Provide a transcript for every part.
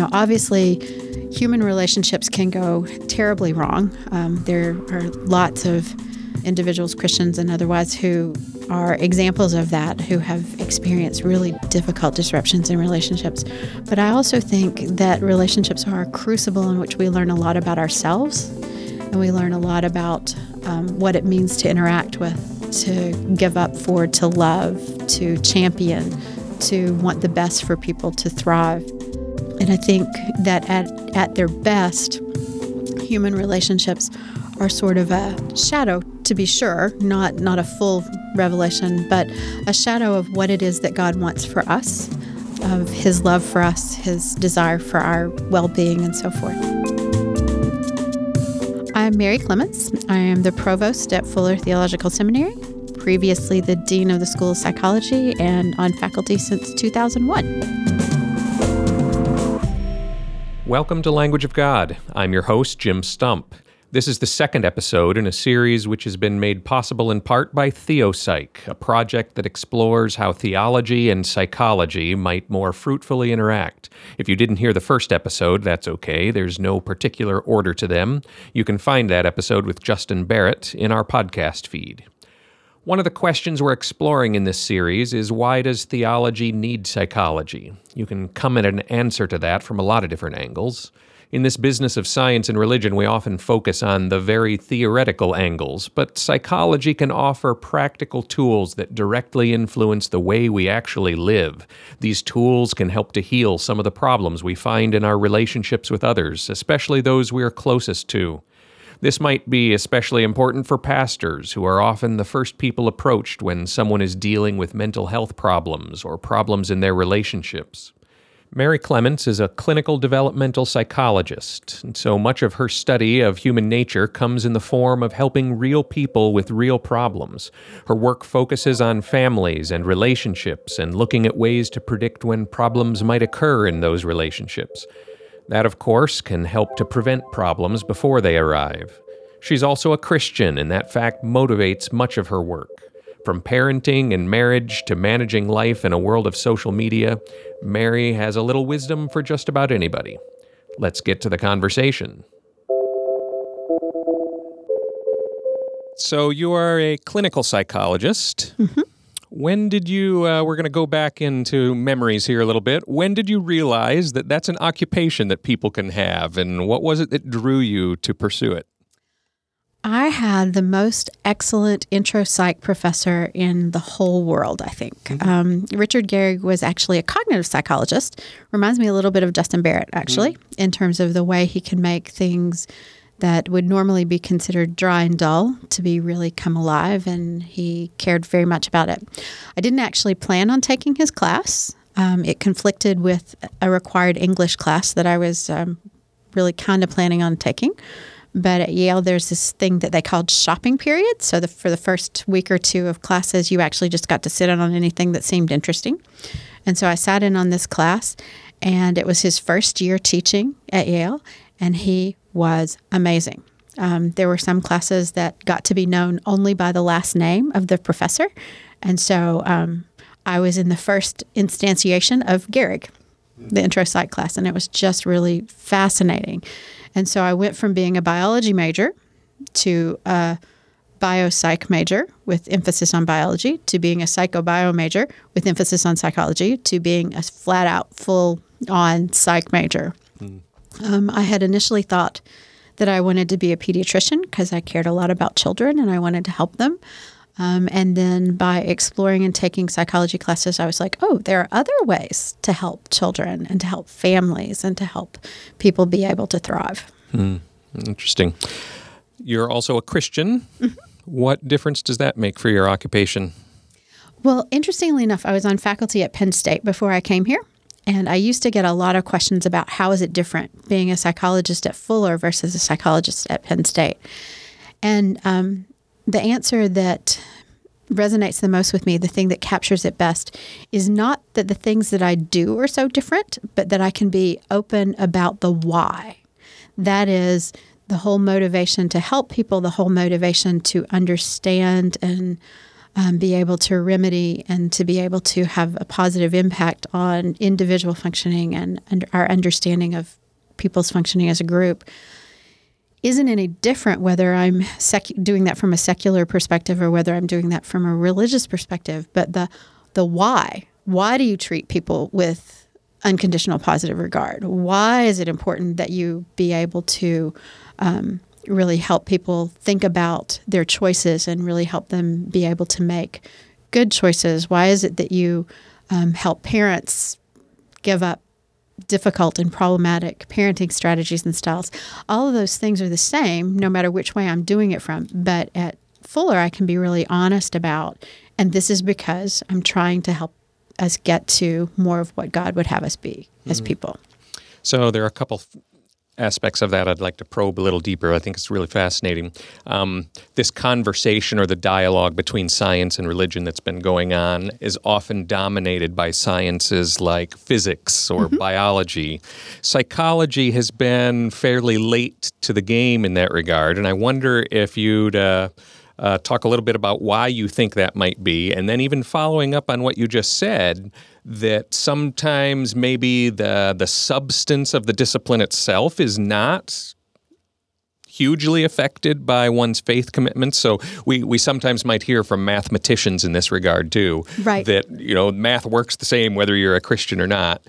obviously human relationships can go terribly wrong. There are lots of individuals, Christians and otherwise, who are examples of that, who have experienced really difficult disruptions in relationships. But I also think that relationships are a crucible in which we learn a lot about ourselves, and we learn a lot about what it means to interact with, to give up for, to love, to champion, to want the best for people to thrive. And I think that at their best, human relationships are sort of a shadow, to be sure, not a full revelation, but a shadow of what it is that God wants for us, of His love for us, His desire for our well-being, and so forth. I'm Mary Clements. I am the provost at Fuller Theological Seminary, previously the dean of the School of Psychology, and on faculty since 2001. Welcome to Language of God. I'm your host, Jim Stump. This is the second episode in a series which has been made possible in part by Theopsych, a project that explores how theology and psychology might more fruitfully interact. If you didn't hear the first episode, that's okay. There's no particular order to them. You can find that episode with Justin Barrett in our podcast feed. One of the questions we're exploring in this series is, why does theology need psychology? You can come at an answer to that from a lot of different angles. In this business of science and religion, we often focus on the very theoretical angles, but psychology can offer practical tools that directly influence the way we actually live. These tools can help to heal some of the problems we find in our relationships with others, especially those we are closest to. This might be especially important for pastors, who are often the first people approached when someone is dealing with mental health problems or problems in their relationships. Mary Clements is a clinical developmental psychologist, and so much of her study of human nature comes in the form of helping real people with real problems. Her work focuses on families and relationships and looking at ways to predict when problems might occur in those relationships. That, of course, can help to prevent problems before they arrive. She's also a Christian, and that fact motivates much of her work. From parenting and marriage to managing life in a world of social media, Mary has a little wisdom for just about anybody. Let's get to the conversation. So you are a clinical psychologist. Mm-hmm. When did you, we're going to go back into memories here a little bit. When did you realize that that's an occupation that people can have, and what was it that drew you to pursue it? I had the most excellent intro psych professor in the whole world, I think. Mm-hmm. Richard Gehrig was actually a cognitive psychologist. Reminds me a little bit of Justin Barrett, actually, in terms of the way he can make things that would normally be considered dry and dull to be really come alive, and he cared very much about it. I didn't actually plan on taking his class. It conflicted with a required English class that I was really kind of planning on taking. But at Yale, there's this thing that they called shopping period. So for the first week or two of classes, you actually just got to sit in on anything that seemed interesting. And so I sat in on this class, and it was his first year teaching at Yale, and he was amazing. There were some classes that got to be known only by the last name of the professor. And so I was in the first instantiation of Gehrig, the intro psych class, and it was just really fascinating. And so I went from being a biology major to a biopsych major with emphasis on biology, to being a psychobio major with emphasis on psychology, to being a flat-out, full-on psych major. I had initially thought that I wanted to be a pediatrician because I cared a lot about children and I wanted to help them. And then by exploring and taking psychology classes, I was like, oh, there are other ways to help children and to help families and to help people be able to thrive. Interesting. You're also a Christian. Mm-hmm. What difference does that make for your occupation? Well, interestingly enough, I was on faculty at Penn State before I came here. And I used to get a lot of questions about how is it different being a psychologist at Fuller versus a psychologist at Penn State. And the answer that resonates the most with me, the thing that captures it best, is not that the things that I do are so different, but that I can be open about the why. That is the whole motivation to help people, the whole motivation to understand and be able to remedy and to be able to have a positive impact on individual functioning and our understanding of people's functioning as a group isn't any different whether I'm doing that from a secular perspective or whether I'm doing that from a religious perspective. But the why do you treat people with unconditional positive regard? Why is it important that you be able to really help people think about their choices and really help them be able to make good choices? Why is it that you help parents give up difficult and problematic parenting strategies and styles? All of those things are the same no matter which way I'm doing it from. But at Fuller, I can be really honest about, and this is because I'm trying to help us get to more of what God would have us be as people. So there are a couple aspects of that I'd like to probe a little deeper. I think it's really fascinating. This conversation or the dialogue between science and religion that's been going on is often dominated by sciences like physics or biology. Psychology has been fairly late to the game in that regard, and I wonder if you'd talk a little bit about why you think that might be, and then even following up on what you just said, that sometimes maybe the substance of the discipline itself is not hugely affected by one's faith commitments. So we sometimes might hear from mathematicians in this regard too, right, that math works the same whether you're a Christian or not.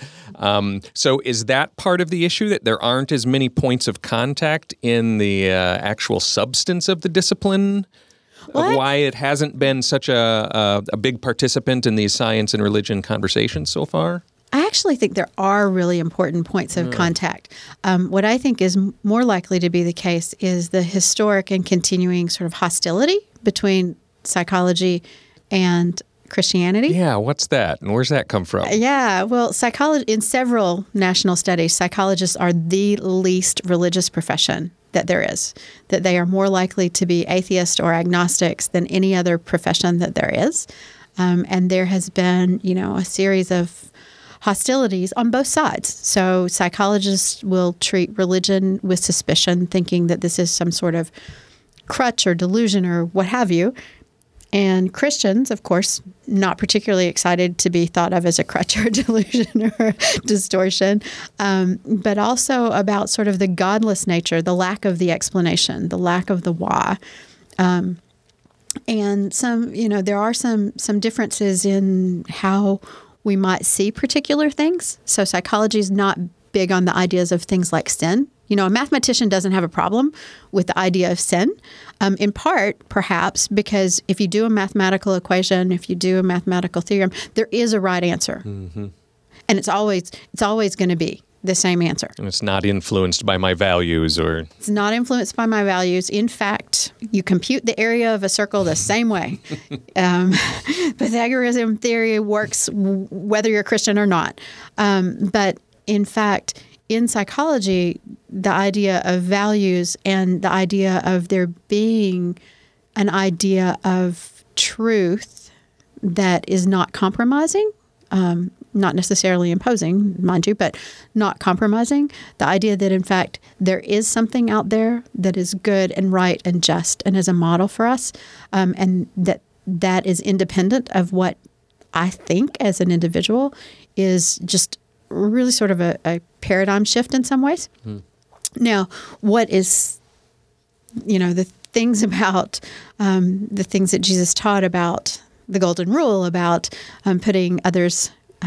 So is that part of the issue, that there aren't as many points of contact in the actual substance of the discipline? Of why it hasn't been such a big participant in these science and religion conversations so far? I actually think there are really important points of contact. What I think is more likely to be the case is the historic and continuing sort of hostility between psychology and Christianity. Yeah, what's that? And where's that come from? Yeah, well, in several national studies, psychologists are the least religious profession that there is, that they are more likely to be atheists or agnostics than any other profession that there is. And there has been, a series of hostilities on both sides. So psychologists will treat religion with suspicion, thinking that this is some sort of crutch or delusion or what have you. And Christians, of course, not particularly excited to be thought of as a crutch or delusion or distortion, but also about sort of the godless nature, the lack of the explanation, the lack of the why. And there are some differences in how we might see particular things. So psychology is not big on the ideas of things like sin. A mathematician doesn't have a problem with the idea of sin, in part, perhaps, because if you do a mathematical equation, if you do a mathematical theorem, there is a right answer. Mm-hmm. And it's always going to be the same answer. And it's not influenced by my values or... It's not influenced by my values. In fact, you compute the area of a circle the same way. Pythagorean theory works whether you're Christian or not. But in fact, in psychology, the idea of values and the idea of there being an idea of truth that is not compromising, not necessarily imposing, mind you, but not compromising, the idea that, in fact, there is something out there that is good and right and just and is a model for us, and that is independent of what I think as an individual, is just really sort of a paradigm shift in some ways. Now, what is, the things about the things that Jesus taught about the golden rule, about putting others,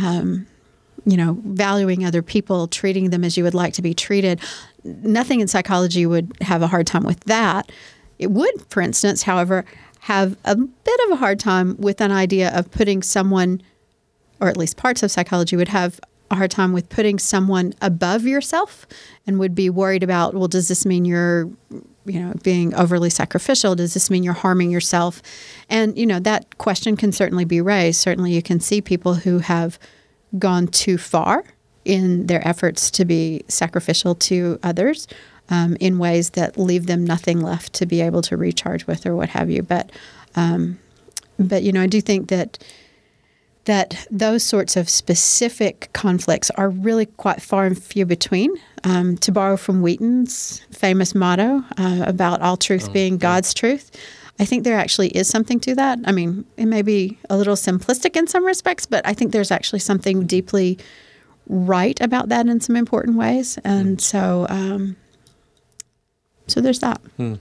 valuing other people, treating them as you would like to be treated. Nothing in psychology would have a hard time with that. It would, for instance, however, have a bit of a hard time with an idea of putting someone, or at least parts of psychology would have a hard time with putting someone above yourself, and would be worried about, well, does this mean you're, being overly sacrificial? Does this mean you're harming yourself? And, that question can certainly be raised. Certainly you can see people who have gone too far in their efforts to be sacrificial to others in ways that leave them nothing left to be able to recharge with or what have you. But I do think that those sorts of specific conflicts are really quite far and few between. To borrow from Wheaton's famous motto about all truth being God's truth, I think there actually is something to that. I mean, it may be a little simplistic in some respects, but I think there's actually something deeply right about that in some important ways. And so there's that.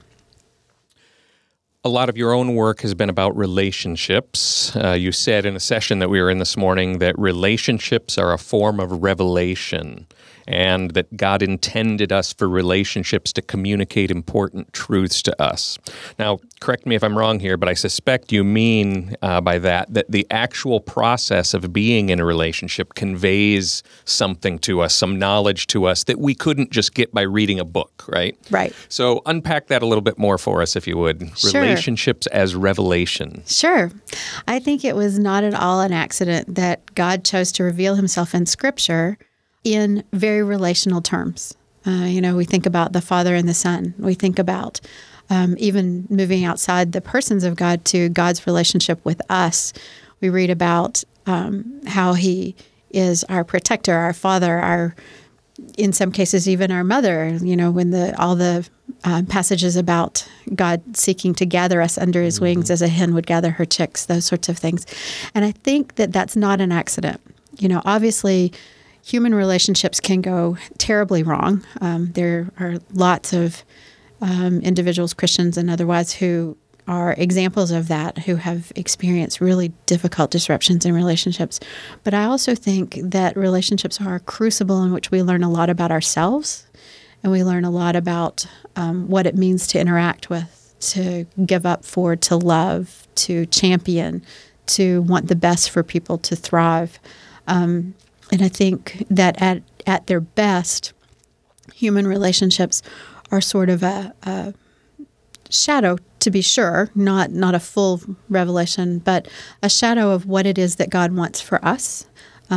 A lot of your own work has been about relationships. You said in a session that we were in this morning that relationships are a form of revelation, and that God intended us for relationships to communicate important truths to us. Now, correct me if I'm wrong here, but I suspect you mean by that the actual process of being in a relationship conveys something to us, some knowledge to us that we couldn't just get by reading a book, right? Right. So unpack that a little bit more for us, if you would. Sure. Relationships as revelation. Sure. I think it was not at all an accident that God chose to reveal himself in Scripture in very relational terms. We think about the Father and the Son. We think about even moving outside the persons of God to God's relationship with us. We read about how he is our protector, our Father, in some cases even our mother, when all the passages about God seeking to gather us under his wings as a hen would gather her chicks, those sorts of things. And I think that that's not an accident. Obviously, human relationships can go terribly wrong. There are lots of individuals, Christians and otherwise, who are examples of that, who have experienced really difficult disruptions in relationships. But I also think that relationships are a crucible in which we learn a lot about ourselves, and we learn a lot about what it means to interact with, to give up for, to love, to champion, to want the best for people to thrive. And I think that at their best, human relationships are sort of a shadow, to be sure, not a full revelation, but a shadow of what it is that God wants for us,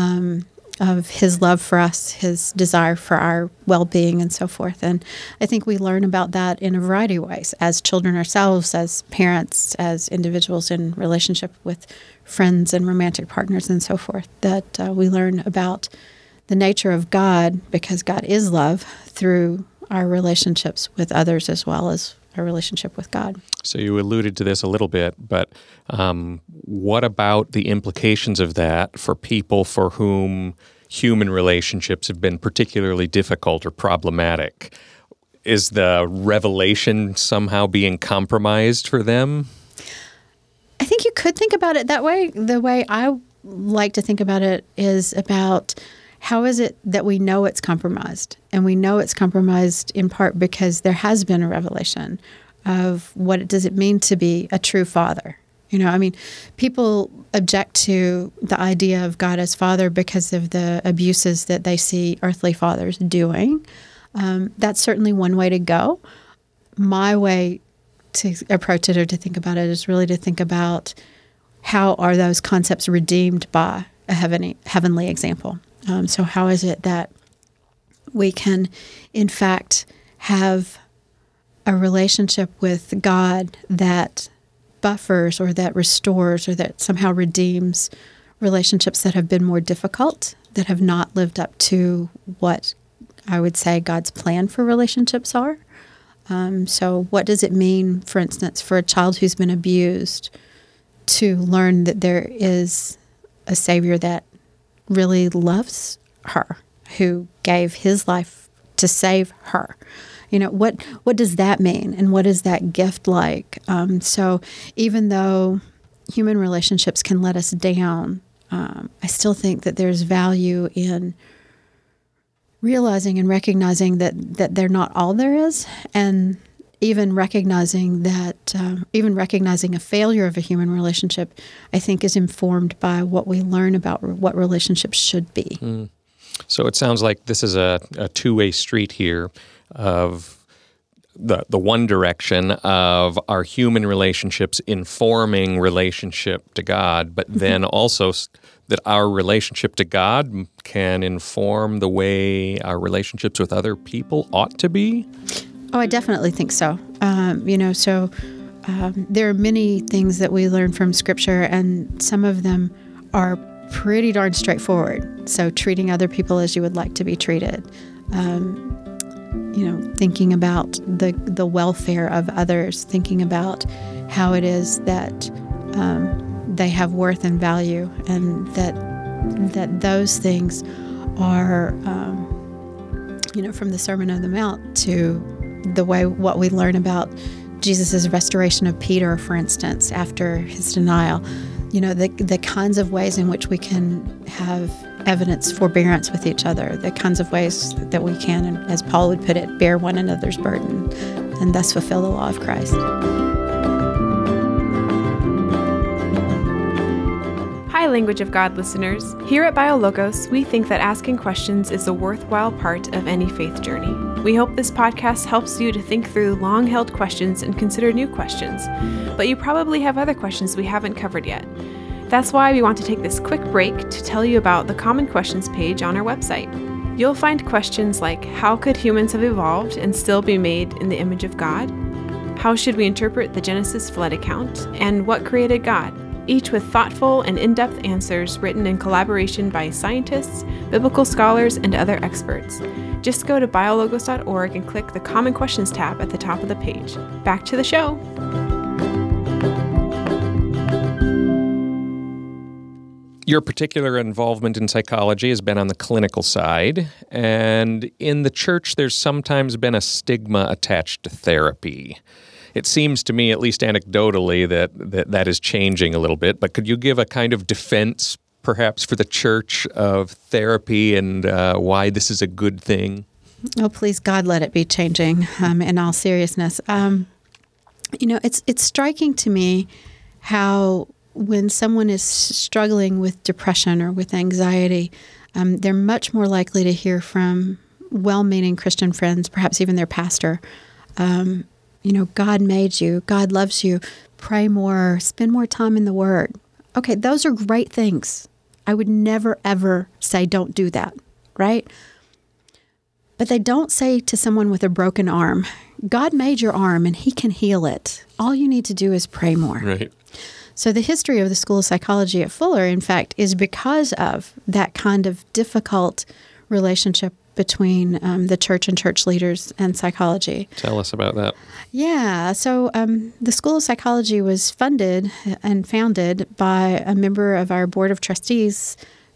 of his love for us, his desire for our well-being and so forth. And I think we learn about that in a variety of ways, as children ourselves, as parents, as individuals in relationship with friends and romantic partners and so forth, that we learn about the nature of God, because God is love, through our relationships with others as well as our relationship with God. So you alluded to this a little bit, but what about the implications of that for people for whom human relationships have been particularly difficult or problematic? Is the revelation somehow being compromised for them? I think you could think about it that way. The way I like to think about it is about how is it that we know it's compromised? And we know it's compromised in part because there has been a revelation of what does it mean to be a true father. People object to the idea of God as father because of the abuses that they see earthly fathers doing. That's certainly one way to go. My way to approach it or to think about it is really to think about how are those concepts redeemed by a heavenly example. So how is it that we can, in fact, have a relationship with God that buffers or that restores or that somehow redeems relationships that have been more difficult, that have not lived up to what I would say God's plan for relationships are? So what does it mean, for instance, for a child who's been abused to learn that there is a Savior that really loves her, who gave his life to save her? What does that mean, and what is that gift like? So even though human relationships can let us down, I still think that there's value in realizing and recognizing that they're not all there is, and even recognizing that, recognizing a failure of a human relationship, I think is informed by what we learn about what relationships should be. So it sounds like this is a two-way street here of the one direction of our human relationships informing relationship to God, but then also that our relationship to God can inform the way our relationships with other people ought to be? Oh, I definitely think so. There are many things that we learn from Scripture, and some of them are pretty darn straightforward. So treating other people as you would like to be treated, thinking about the welfare of others, thinking about how it is that they have worth and value, and that those things are, from the Sermon on the Mount to the way what we learn about Jesus' restoration of Peter, for instance, after his denial. The kinds of ways in which we can have evidence forbearance with each other, the kinds of ways that we can, and as Paul would put it, bear one another's burden and thus fulfill the law of Christ. Hi, Language of God listeners. Here at BioLogos, we think that asking questions is a worthwhile part of any faith journey. We hope this podcast helps you to think through long-held questions and consider new questions, but you probably have other questions we haven't covered yet. That's why we want to take this quick break to tell you about the Common Questions page on our website. You'll find questions like, how could humans have evolved and still be made in the image of God? How should we interpret the Genesis flood account? And what created God? Each with thoughtful and in-depth answers written in collaboration by scientists, biblical scholars, and other experts. Just go to biologos.org and click the Common Questions tab at the top of the page. Back to the show. Your particular involvement in psychology has been on the clinical side, and in the church there's sometimes been a stigma attached to therapy. It seems to me, at least anecdotally, that is changing a little bit, but could you give a kind of defense, perhaps, for the church of therapy and why this is a good thing? Oh, please, God, let it be changing, in all seriousness. It's striking to me how when someone is struggling with depression or with anxiety, they're much more likely to hear from well-meaning Christian friends, perhaps even their pastor. God made you. God loves you. Pray more. Spend more time in the Word. Okay, those are great things. I would never, ever say don't do that, right? But they don't say to someone with a broken arm, God made your arm and He can heal it. All you need to do is pray more. Right. So the history of the School of Psychology at Fuller, in fact, is because of that kind of difficult relationship between the church and church leaders and psychology. Tell us about that. Yeah. So the School of Psychology was funded and founded by a member of our board of trustees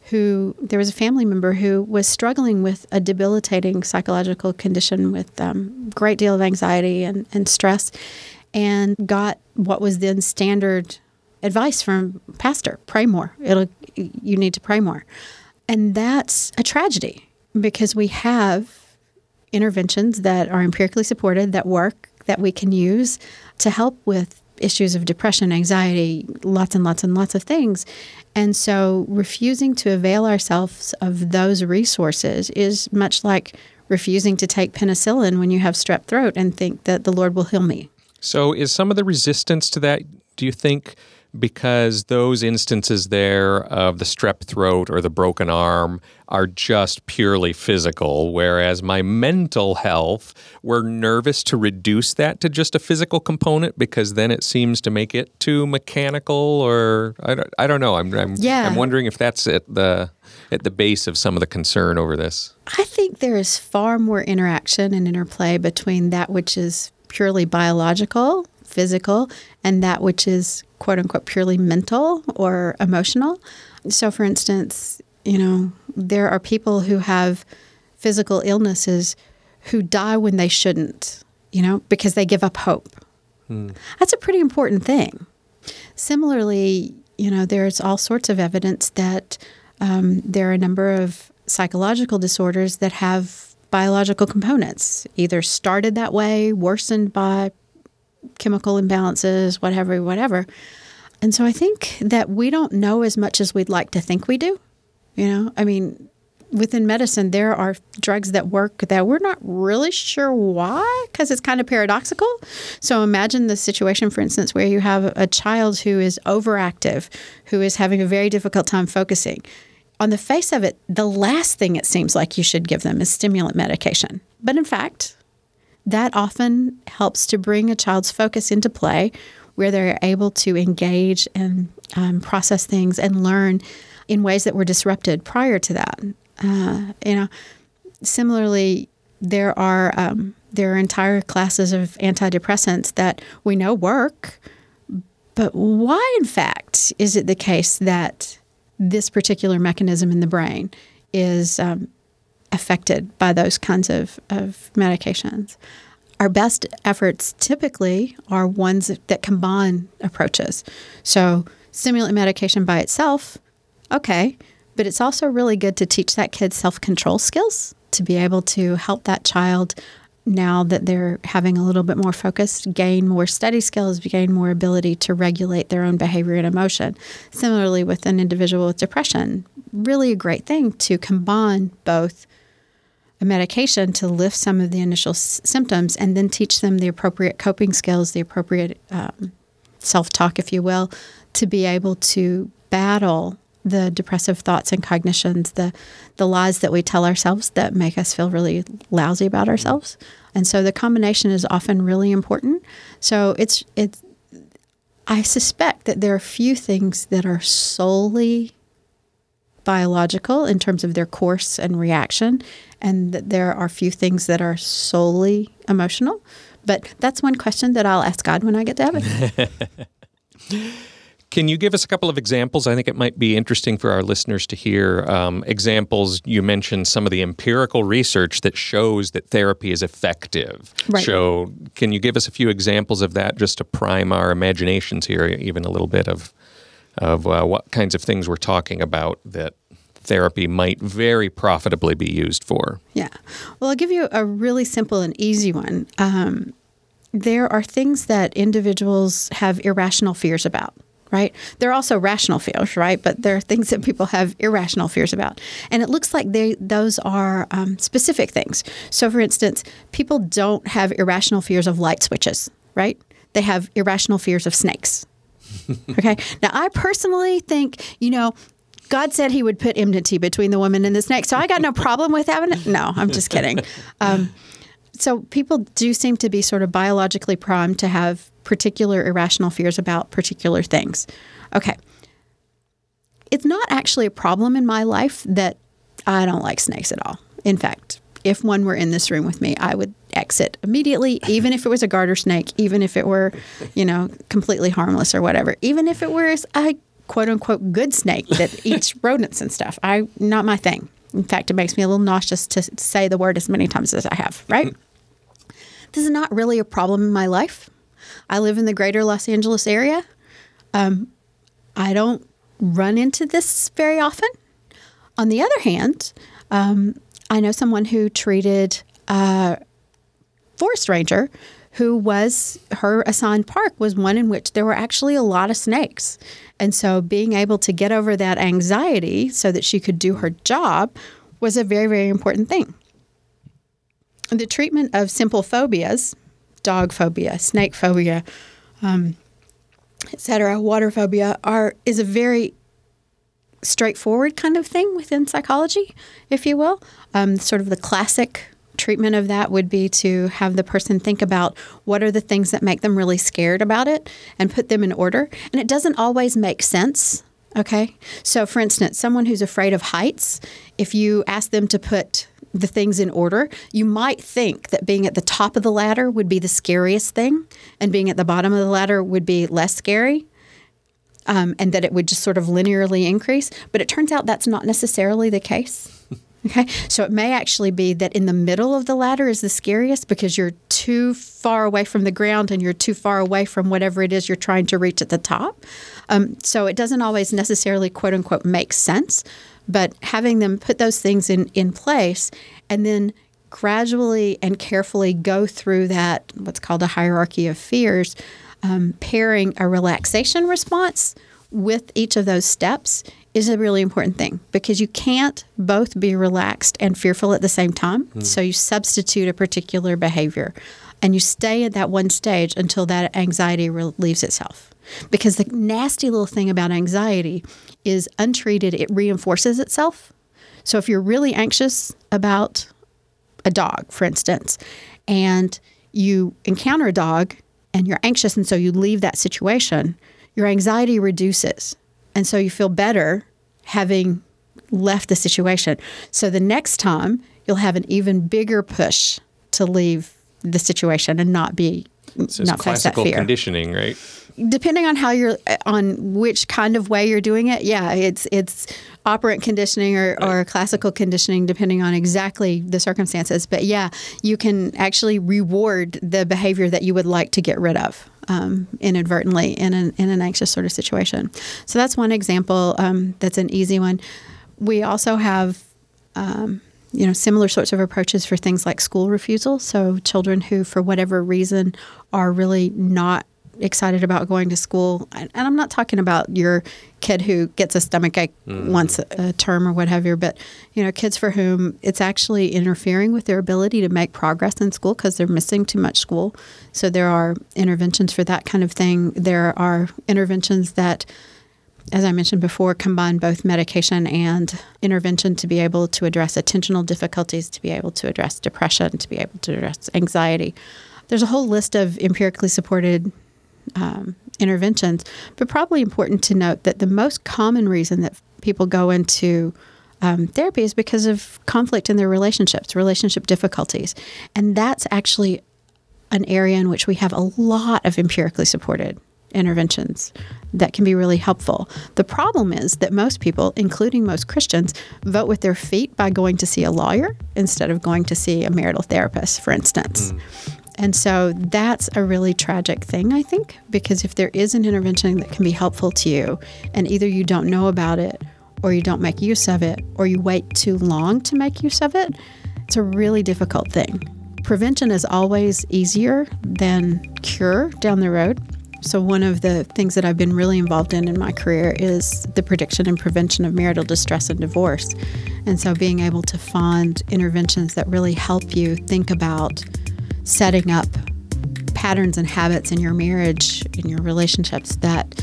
there was a family member who was struggling with a debilitating psychological condition with a great deal of anxiety and stress, and got what was then standard advice from pastor: pray more. You need to pray more. And that's a tragedy, because we have interventions that are empirically supported, that work, that we can use to help with issues of depression, anxiety, lots and lots and lots of things. And so refusing to avail ourselves of those resources is much like refusing to take penicillin when you have strep throat and think that the Lord will heal me. So is some of the resistance to that, do you think, because those instances there of the strep throat or the broken arm are just purely physical, whereas my mental health, we're nervous to reduce that to just a physical component because then it seems to make it too mechanical, or I don't know. I'm wondering if that's at the base of some of the concern over this. I think there is far more interaction and interplay between that which is purely biological, physical, and that which is quote unquote purely mental or emotional. So for instance, there are people who have physical illnesses who die when they shouldn't, because they give up hope. That's a pretty important thing. Similarly, there's all sorts of evidence that there are a number of psychological disorders that have biological components, either started that way, worsened by chemical imbalances, whatever. And so I think that we don't know as much as we'd like to think we do. Within medicine, there are drugs that work that we're not really sure why, because it's kind of paradoxical. So imagine the situation, for instance, where you have a child who is overactive, who is having a very difficult time focusing. On the face of it, the last thing it seems like you should give them is stimulant medication. But in fact, that often helps to bring a child's focus into play, where they're able to engage and process things and learn in ways that were disrupted prior to that. Similarly, there are entire classes of antidepressants that we know work, But why, in fact, is it the case that this particular mechanism in the brain is affected by those kinds of medications? Our best efforts typically are ones that combine approaches. So stimulant medication by itself, okay, but it's also really good to teach that kid self-control skills to be able to help that child, now that they're having a little bit more focus, gain more study skills, gain more ability to regulate their own behavior and emotion. Similarly, with an individual with depression, really a great thing to combine both a medication to lift some of the initial symptoms and then teach them the appropriate coping skills, the appropriate self-talk, if you will, to be able to battle the depressive thoughts and cognitions, the lies that we tell ourselves that make us feel really lousy about ourselves. And so the combination is often really important. So it's I suspect that there are few things that are solely biological in terms of their course and reaction, and that there are few things that are solely emotional. But that's one question that I'll ask God when I get to heaven. Can you give us a couple of examples? I think it might be interesting for our listeners to hear examples. You mentioned some of the empirical research that shows that therapy is effective. Right. So can you give us a few examples of that just to prime our imaginations here, even a little bit of what kinds of things we're talking about that therapy might very profitably be used for? Yeah. Well, I'll give you a really simple and easy one. There are things that individuals have irrational fears about. Right? There are also rational fears, right? But there are things that people have irrational fears about. And it looks like those are specific things. So, for instance, people don't have irrational fears of light switches, right? They have irrational fears of snakes. Okay? Now, I personally think, God said he would put enmity between the woman and the snake. So I got no problem with having it. No, I'm just kidding. So people do seem to be sort of biologically primed to have particular irrational fears about particular things. Okay. It's not actually a problem in my life that I don't like snakes at all. In fact, if one were in this room with me, I would exit immediately, even if it was a garter snake, even if it were, completely harmless or whatever, even if it were a quote unquote good snake that eats rodents and stuff. Not my thing. In fact, it makes me a little nauseous to say the word as many times as I have, right? This is not really a problem in my life. I live in the greater Los Angeles area. I don't run into this very often. On the other hand, I know someone who treated a forest ranger who her assigned park was one in which there were actually a lot of snakes. And so being able to get over that anxiety so that she could do her job was a very, very important thing. The treatment of simple phobias, dog phobia, snake phobia, etc., water phobia, is a very straightforward kind of thing within psychology, if you will. Sort of the classic treatment of that would be to have the person think about what are the things that make them really scared about it and put them in order. And it doesn't always make sense, okay? So, for instance, someone who's afraid of heights, if you ask them to put the things in order, you might think that being at the top of the ladder would be the scariest thing and being at the bottom of the ladder would be less scary, and that it would just sort of linearly increase. But it turns out that's not necessarily the case. Okay, so it may actually be that in the middle of the ladder is the scariest because you're too far away from the ground and you're too far away from whatever it is you're trying to reach at the top. So it doesn't always necessarily, quote unquote, make sense, but having them put those things in place and then gradually and carefully go through that, what's called a hierarchy of fears, pairing a relaxation response with each of those steps is a really important thing because you can't both be relaxed and fearful at the same time. So you substitute a particular behavior and you stay at that one stage until that anxiety relieves itself. Because the nasty little thing about anxiety is untreated, it reinforces itself. So if you're really anxious about a dog, for instance, and you encounter a dog and you're anxious and so you leave that situation, your anxiety reduces. And so you feel better having left the situation. So the next time, you'll have an even bigger push to leave the situation and not be So not face that classical fear. conditioning, right? Depending on which kind of way you're doing it, yeah, it's operant conditioning or classical conditioning, depending on exactly the circumstances. But yeah, you can actually reward the behavior that you would like to get rid of inadvertently in an anxious sort of situation. So that's one example. That's an easy one. We also have similar sorts of approaches for things like school refusal. So children who, for whatever reason, are really not excited about going to school. And I'm not talking about your kid who gets a stomachache once a term or what have you, but, kids for whom it's actually interfering with their ability to make progress in school because they're missing too much school. So there are interventions for that kind of thing. There are interventions that, as I mentioned before, combine both medication and intervention to be able to address attentional difficulties, to be able to address depression, to be able to address anxiety. There's a whole list of empirically supported interventions, but probably important to note that the most common reason that people go into therapy is because of conflict in their relationships, relationship difficulties. And that's actually an area in which we have a lot of empirically supported interventions that can be really helpful. The problem is that most people, including most Christians, vote with their feet by going to see a lawyer instead of going to see a marital therapist, for instance. And so that's a really tragic thing, I think, because if there is an intervention that can be helpful to you, and either you don't know about it, or you don't make use of it, or you wait too long to make use of it, it's a really difficult thing. Prevention is always easier than cure down the road. So one of the things that I've been really involved in my career is the prediction and prevention of marital distress and divorce. And so being able to find interventions that really help you think about setting up patterns and habits in your marriage, in your relationships that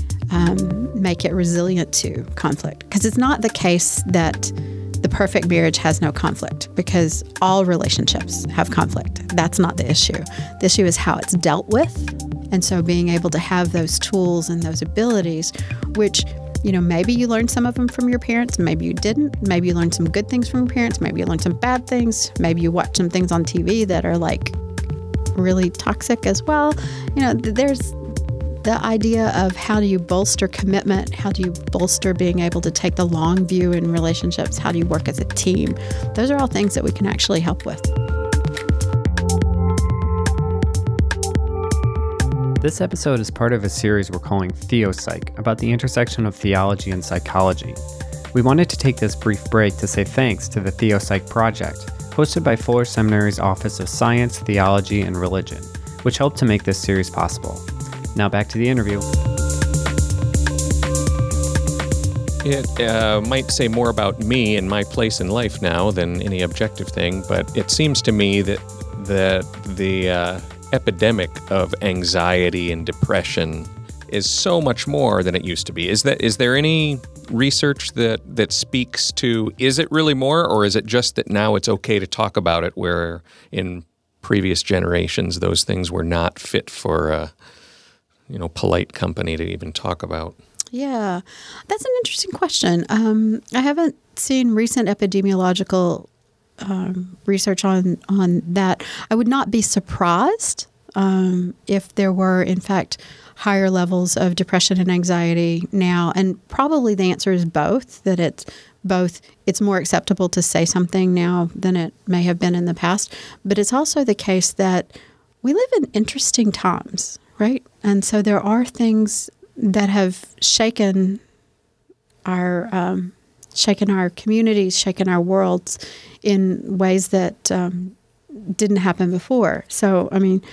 make it resilient to conflict. Because it's not the case that the perfect marriage has no conflict, because all relationships have conflict. That's not the issue. The issue is how it's dealt with. And so being able to have those tools and those abilities, which, maybe you learned some of them from your parents, maybe you didn't. Maybe you learned some good things from your parents, maybe you learned some bad things. Maybe you watch some things on TV that are like really toxic as well. There's the idea of how do you bolster commitment? How do you bolster being able to take the long view in relationships? How do you work as a team? Those are all things that we can actually help with. This episode is part of a series we're calling Theopsych, about the intersection of theology and psychology. We wanted to take this brief break to say thanks to the Theopsych Project, hosted by Fuller Seminary's Office of Science, Theology, and Religion, which helped to make this series possible. Now back to the interview. It might say more about me and my place in life now than any objective thing, but it seems to me that the epidemic of anxiety and depression is so much more than it used to be. Is there any research that speaks to, is it really more, or is it just that now it's okay to talk about it, where in previous generations those things were not fit for polite company to even talk about? Yeah, that's an interesting question. I haven't seen recent epidemiological research on that. I would not be surprised if there were, in fact, higher levels of depression and anxiety now. And probably the answer is both, that it's more acceptable to say something now than it may have been in the past. But it's also the case that we live in interesting times, right? And so there are things that have shaken our communities, shaken our worlds in ways that didn't happen before. So, I mean,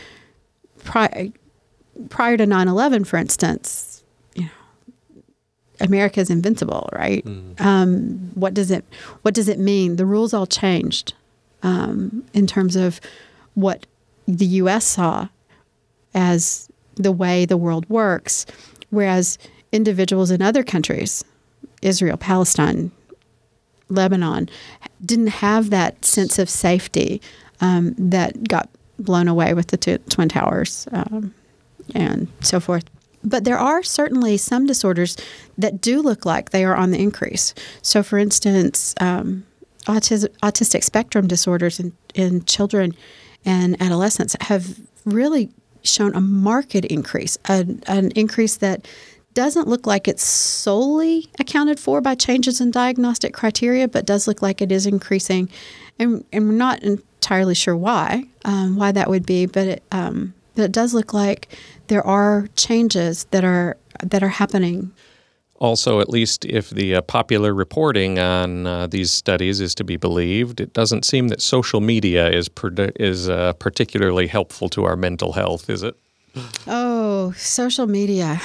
prior to 9/11, for instance, America is invincible, right? What does it mean? The rules all changed in terms of what the U.S. saw as the way the world works, whereas individuals in other countries, Israel, Palestine, Lebanon, didn't have that sense of safety that got blown away with the Twin Towers and so forth. But there are certainly some disorders that do look like they are on the increase. So, for instance, autistic spectrum disorders in children and adolescents have really shown a marked increase, an increase that doesn't look like it's solely accounted for by changes in diagnostic criteria, but does look like it is increasing. And we're not entirely sure why that would be, but it does look like there are changes that are happening. Also, at least if the popular reporting on these studies is to be believed, it doesn't seem that social media is particularly helpful to our mental health, is it? Oh, social media.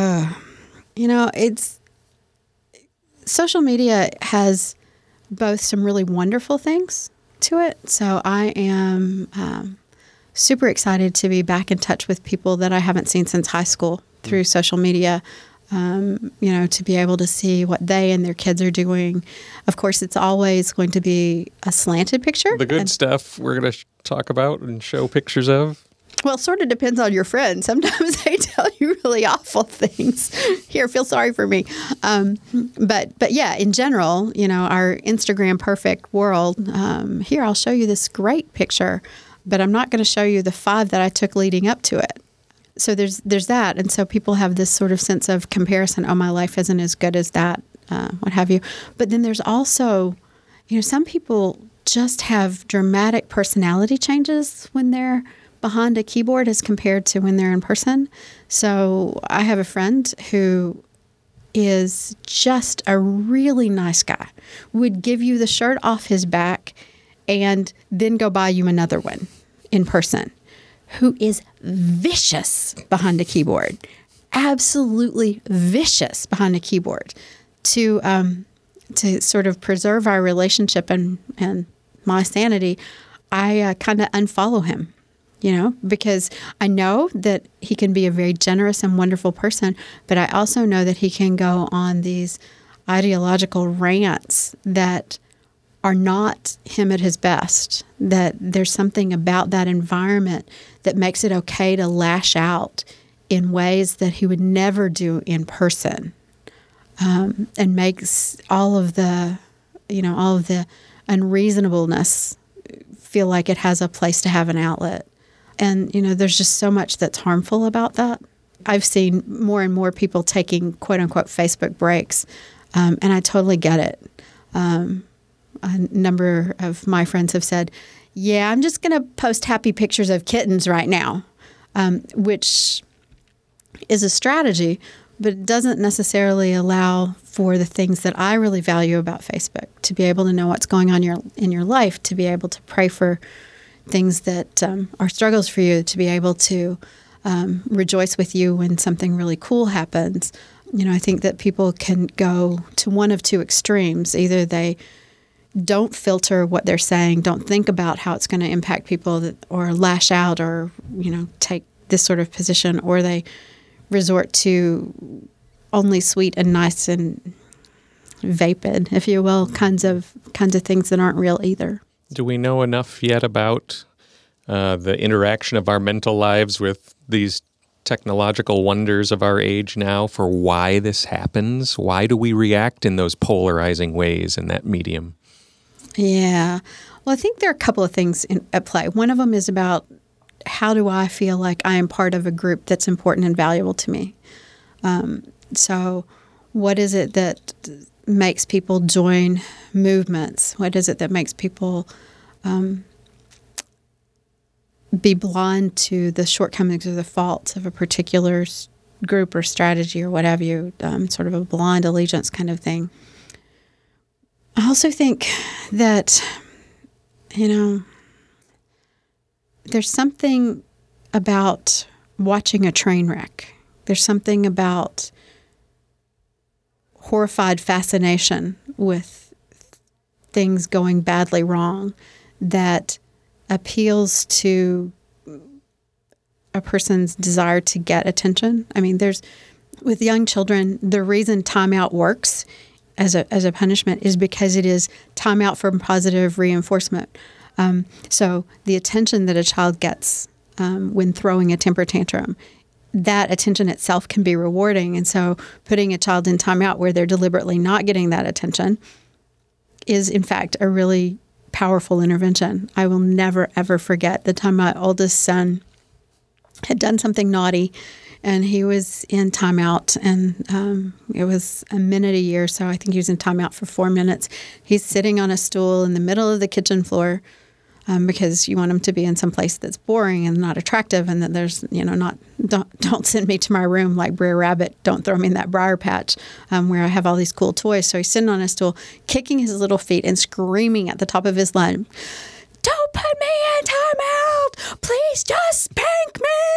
Social media has both some really wonderful things to it. So I am super excited to be back in touch with people that I haven't seen since high school through social media. To be able to see what they and their kids are doing. Of course, it's always going to be a slanted picture. The good stuff we're going to talk about and show pictures of? Well, it sort of depends on your friends. Sometimes they tell you really awful things. Here, feel sorry for me. But yeah, in general, our Instagram perfect world, here, I'll show you this great picture, but I'm not going to show you the 5 that I took leading up to it. So there's that. And so people have this sort of sense of comparison. Oh, my life isn't as good as that, what have you. But then there's also, some people just have dramatic personality changes when they're behind a keyboard as compared to when they're in person. So I have a friend who is just a really nice guy, would give you the shirt off his back and then go buy you another one in person, who is vicious behind a keyboard, absolutely vicious behind a keyboard. To sort of preserve our relationship and my sanity, I kind of unfollow him, because I know that he can be a very generous and wonderful person, but I also know that he can go on these ideological rants that are not him at his best, that there's something about that environment that makes it okay to lash out in ways that he would never do in person, and makes all of the unreasonableness feel like it has a place to have an outlet. And, there's just so much that's harmful about that. I've seen more and more people taking quote-unquote Facebook breaks, and I totally get it. A number of my friends have said, yeah, I'm just going to post happy pictures of kittens right now, which is a strategy, but it doesn't necessarily allow for the things that I really value about Facebook, to be able to know what's going on in your life, to be able to pray for things that are struggles for you, to be able to rejoice with you when something really cool happens. I think that people can go to one of two extremes. Either they don't filter what they're saying, don't think about how it's going to impact people, or lash out, or, take this sort of position, or they resort to only sweet and nice and vapid, if you will, kinds of things that aren't real either. Do we know enough yet about the interaction of our mental lives with these technological wonders of our age now for why this happens? Why do we react in those polarizing ways in that medium? Yeah. Well, I think there are a couple of things at play. One of them is about, how do I feel like I am part of a group that's important and valuable to me? So what is it that makes people join movements? What is it that makes people be blind to the shortcomings or the faults of a particular group or strategy or what have you, sort of a blind allegiance kind of thing? I also think that, there's something about watching a train wreck. There's something about horrified fascination with things going badly wrong that appeals to a person's desire to get attention. I mean, with young children, the reason timeout works as a punishment is because it is timeout for positive reinforcement. So the attention that a child gets when throwing a temper tantrum, that attention itself can be rewarding. And so putting a child in timeout where they're deliberately not getting that attention is, in fact, a really powerful intervention. I will never, ever forget the time my oldest son had done something naughty, and he was in timeout, and it was a minute a year, so I think he was in timeout for 4 minutes. He's sitting on a stool in the middle of the kitchen floor because you want him to be in some place that's boring and not attractive, and that there's, don't send me to my room like Brer Rabbit, don't throw me in that briar patch where I have all these cool toys. So he's sitting on a stool, kicking his little feet and screaming at the top of his lungs, "Don't put me in timeout! Please just spank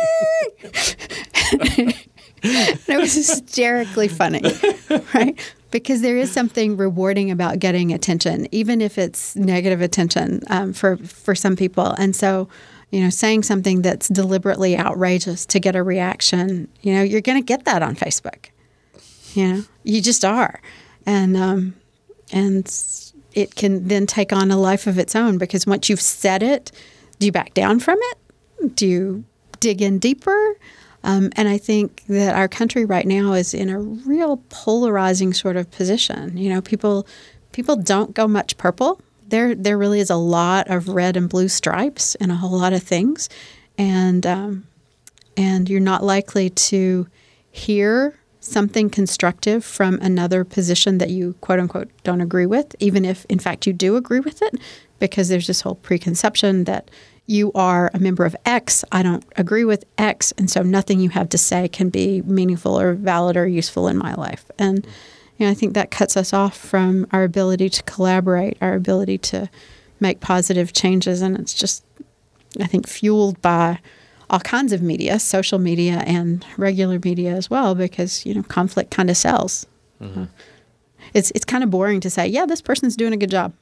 me!" And it was hysterically funny, right? Because there is something rewarding about getting attention, even if it's negative attention for some people. And so, saying something that's deliberately outrageous to get a reaction, you're going to get that on Facebook. You just are. And it can then take on a life of its own, because once you've said it, do you back down from it? Do you dig in deeper? And I think that our country right now is in a real polarizing sort of position. People don't go much purple. There really is a lot of red and blue stripes in a whole lot of things, and you're not likely to hear something constructive from another position that you, quote unquote, don't agree with, even if, in fact, you do agree with it, because there's this whole preconception that you are a member of X, I don't agree with X, and so nothing you have to say can be meaningful or valid or useful in my life. And I think that cuts us off from our ability to collaborate, our ability to make positive changes, and it's just, I think, fueled by all kinds of media, social media and regular media as well, because, conflict kind of sells. Mm-hmm. It's kind of boring to say, yeah, this person's doing a good job.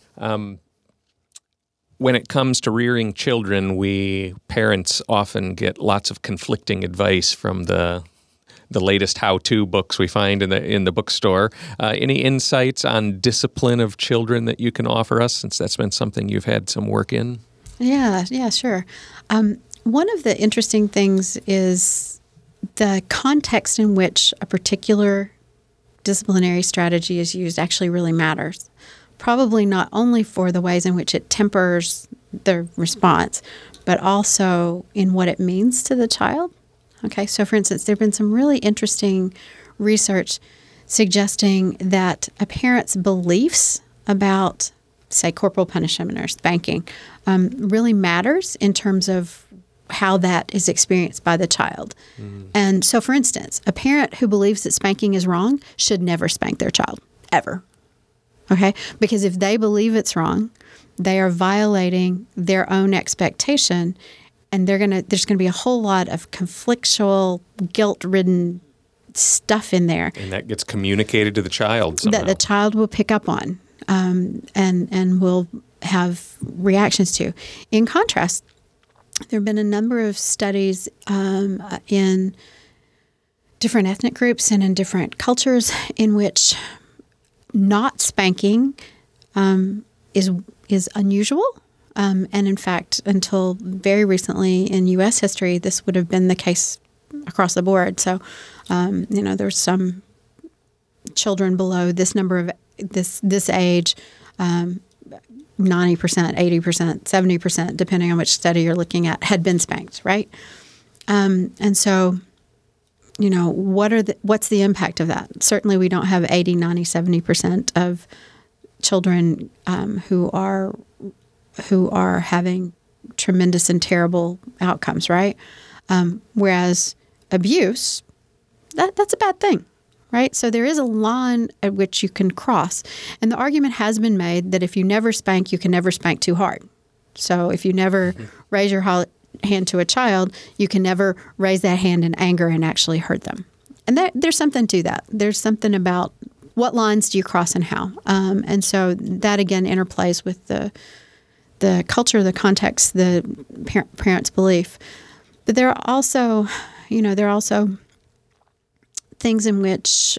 When it comes to rearing children, we parents often get lots of conflicting advice from the latest how-to books we find in the bookstore. Any insights on discipline of children that you can offer us, since that's been something you've had some work in? Yeah, sure. One of the interesting things is the context in which a particular disciplinary strategy is used actually really matters. Probably not only for the ways in which it tempers the response, but also in what it means to the child. Okay, so for instance, there have been some really interesting research suggesting that a parent's beliefs about, say, corporal punishment or spanking really matters in terms of how that is experienced by the child. Mm. And so, for instance, a parent who believes that spanking is wrong should never spank their child, ever. Okay? Because if they believe it's wrong, they are violating their own expectation, and there's going to be a whole lot of conflictual, guilt-ridden stuff in there. And that gets communicated to the child somehow. That the child will pick up on and will have reactions to. In contrast, there have been a number of studies in different ethnic groups and in different cultures in which not spanking is unusual. And in fact, until very recently in U.S. history, this would have been the case across the board. So, there's some children below this number of this age, 90%, 80%, 70%, depending on which study you're looking at, had been spanked, right? And so, what's the impact of that? Certainly we don't have 80, 90, 70% of children who are having tremendous and terrible outcomes, right? Whereas abuse, that's a bad thing, right? So there is a line at which you can cross. And the argument has been made that if you never spank, you can never spank too hard. So if you never raise your hand to a child, you can never raise that hand in anger and actually hurt them. And there's something to that. There's something about what lines do you cross and how. And so that, again, interplays with the culture, the context, the parent's belief. But there are also, things in which,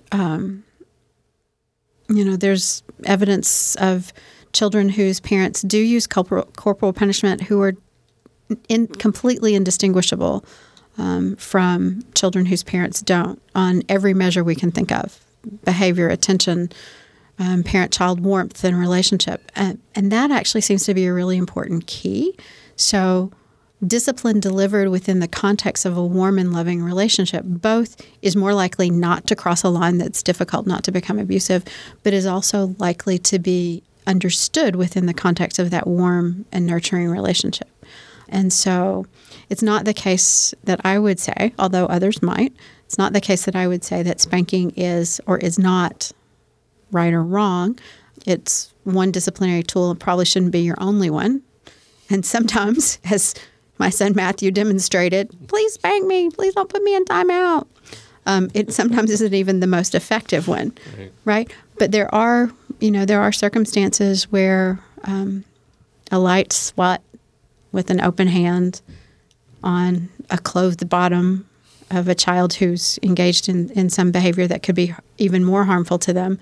there's evidence of children whose parents do use corporal punishment who are completely indistinguishable from children whose parents don't on every measure we can think of: behavior, attention, parent-child warmth, and relationship. And that actually seems to be a really important key. So discipline delivered within the context of a warm and loving relationship both is more likely not to cross a line that's difficult, not to become abusive, but is also likely to be understood within the context of that warm and nurturing relationship. And so it's not the case that I would say, although others might, it's not the case that I would say that spanking is or is not right or wrong. It's one disciplinary tool and probably shouldn't be your only one. And sometimes, as my son Matthew demonstrated, please spank me, please don't put me in timeout. It sometimes isn't even the most effective one, right? But there are circumstances where a light swat with an open hand on a clothed bottom of a child who's engaged in some behavior that could be even more harmful to them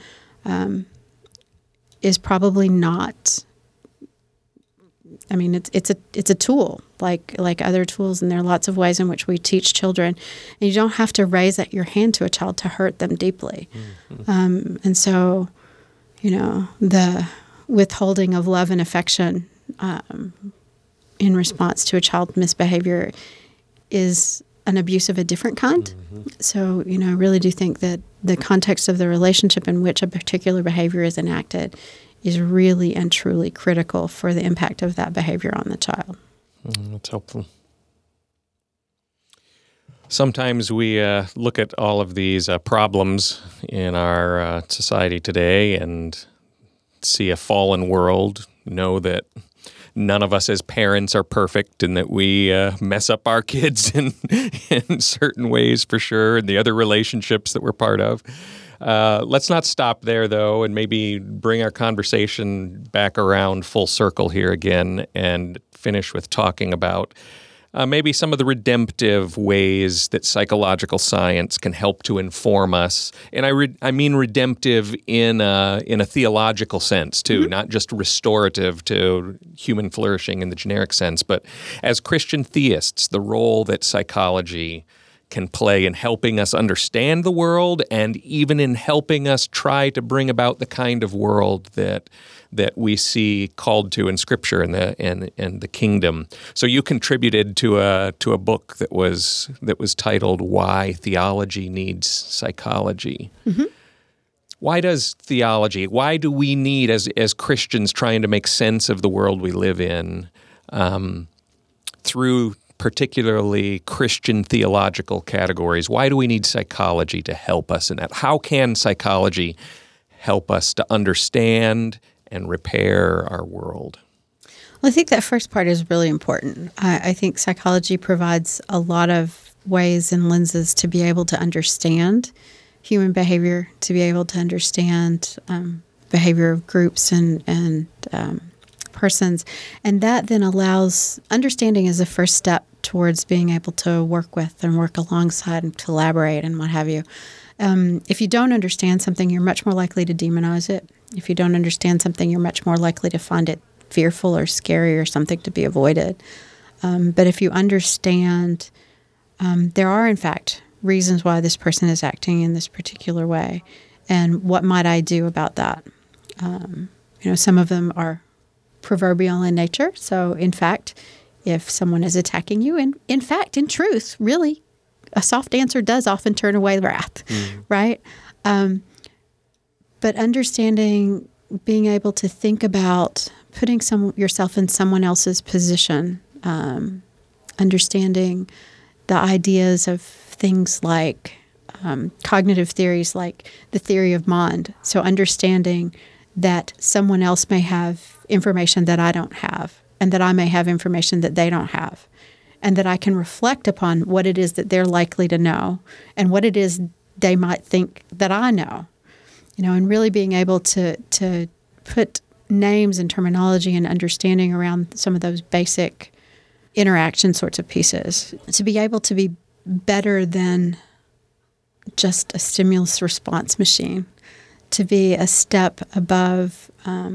is probably not. I mean, it's a tool like other tools, and there are lots of ways in which we teach children. And you don't have to raise your hand to a child to hurt them deeply. Mm-hmm. And so, the withholding of love and affection in response to a child's misbehavior is an abuse of a different kind. Mm-hmm. So, I really do think that the context of the relationship in which a particular behavior is enacted is really and truly critical for the impact of that behavior on the child. That's helpful. Sometimes we look at all of these problems in our society today and see a fallen world, know that none of us as parents are perfect and that we mess up our kids in certain ways for sure, and the other relationships that we're part of. Let's not stop there, though, and maybe bring our conversation back around full circle here again and finish with talking about maybe some of the redemptive ways that psychological science can help to inform us. And I mean redemptive in a theological sense, too, mm-hmm. not just restorative to human flourishing in the generic sense, but as Christian theists, the role that psychology can play in helping us understand the world and even in helping us try to bring about the kind of world that we see called to in Scripture and the kingdom. So you contributed to a book that was titled "Why Theology Needs Psychology." Mm-hmm. Why do we need as Christians trying to make sense of the world we live in through particularly Christian theological categories? Why do we need psychology to help us in that? How can psychology help us to understand and repair our world? Well, I think that first part is really important. I think psychology provides a lot of ways and lenses to be able to understand human behavior, to be able to understand behavior of groups and persons. And that then allows understanding as a first step towards being able to work with and work alongside and collaborate and what have you. If you don't understand something, you're much more likely to demonize it. If you don't understand something, you're much more likely to find it fearful or scary or something to be avoided. But if you understand, there are, in fact, reasons why this person is acting in this particular way. And what might I do about that? Some of them are proverbial in nature. So, in fact, if someone is attacking you, and in fact, in truth, really, a soft answer does often turn away wrath, right? But understanding, being able to think about putting yourself in someone else's position, understanding the ideas of things like cognitive theories, like the theory of mind. So understanding that someone else may have information that I don't have, and that I may have information that they don't have, and that I can reflect upon what it is that they're likely to know and what it is they might think that I know. And really being able to put names and terminology and understanding around some of those basic interaction sorts of pieces, to be able to be better than just a stimulus response machine, to be a step above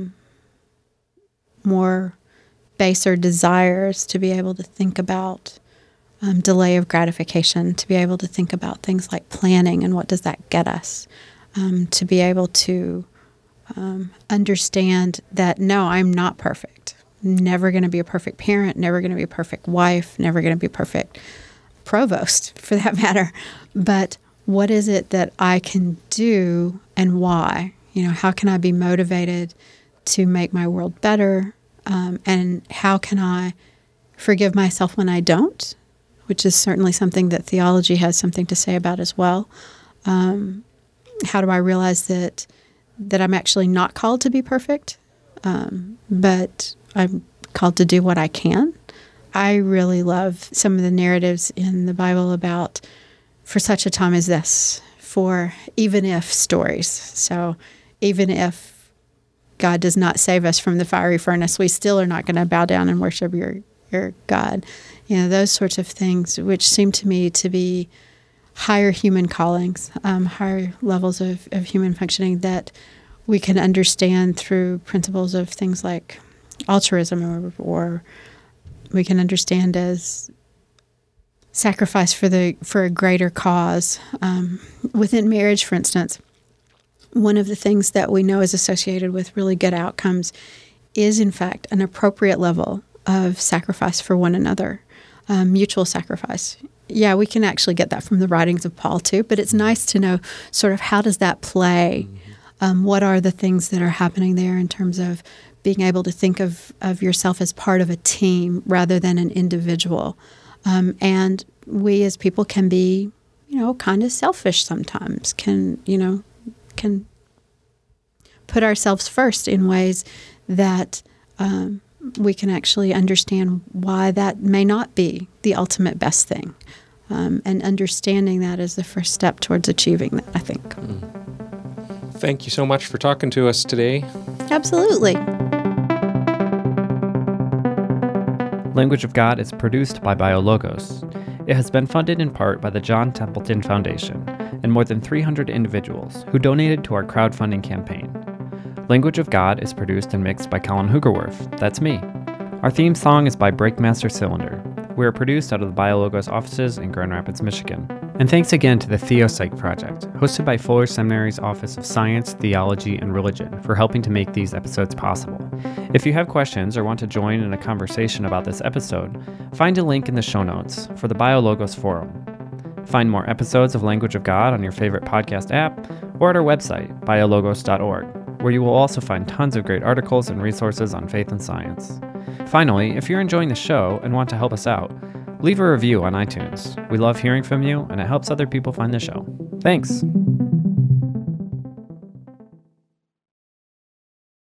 more baser desires, to be able to think about delay of gratification, to be able to think about things like planning and what does that get us, to be able to understand that, no, I'm not perfect. never going to be a perfect parent, never going to be a perfect wife, never going to be a perfect provost for that matter. But what is it that I can do and why? How can I be motivated to make my world better? And how can I forgive myself when I don't? Which is certainly something that theology has something to say about as well. How do I realize that I'm actually not called to be perfect, but I'm called to do what I can? I really love some of the narratives in the Bible about for such a time as this, for even if stories. So even if God does not save us from the fiery furnace, we still are not going to bow down and worship your God. Those sorts of things, which seem to me to be higher human callings, higher levels of human functioning that we can understand through principles of things like altruism, or we can understand as sacrifice for a greater cause. Within marriage, for instance, one of the things that we know is associated with really good outcomes is, in fact, an appropriate level of sacrifice for one another, mutual sacrifice. Yeah, we can actually get that from the writings of Paul too, but it's nice to know sort of how does that play? What are the things that are happening there in terms of being able to think of yourself as part of a team rather than an individual? And we as people can be, kind of selfish sometimes, can put ourselves first in ways that we can actually understand why that may not be the ultimate best thing. And understanding that is the first step towards achieving that, I think. Thank you so much for talking to us today. Absolutely. Language of God is produced by BioLogos. It has been funded in part by the John Templeton Foundation and more than 300 individuals who donated to our crowdfunding campaign. Language of God is produced and mixed by Colin Hoogerwerf. That's me. Our theme song is by Breakmaster Cylinder. We are produced out of the BioLogos offices in Grand Rapids, Michigan. And thanks again to the Theopsych Project, hosted by Fuller Seminary's Office of Science, Theology, and Religion, for helping to make these episodes possible. If you have questions or want to join in a conversation about this episode, find a link in the show notes for the BioLogos Forum. Find more episodes of Language of God on your favorite podcast app or at our website, biologos.org, where you will also find tons of great articles and resources on faith and science. Finally, if you're enjoying the show and want to help us out, leave a review on iTunes. We love hearing from you, and it helps other people find the show. Thanks!